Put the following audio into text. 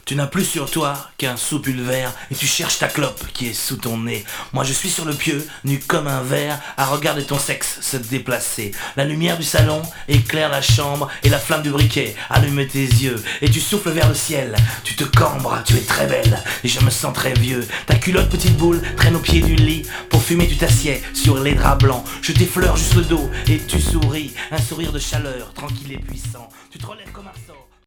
Tu n'as plus sur toi qu'un sous-pulvaire et tu cherches ta clope qui est sous ton nez. Moi je suis sur le pieu, nu comme un verre, à regarder ton sexe se déplacer. La lumière du salon éclaire la chambre et la flamme du briquet allume tes yeux. Et tu souffles vers le ciel, tu te cambres, tu es très belle et je me sens très vieux. Ta culotte petite boule traîne au pied du lit. Pour fumer tu t'assieds sur les draps blancs. Je t'effleure juste le dos et tu souris, un sourire de chaleur tranquille et puissant. Tu te relèves comme un sort.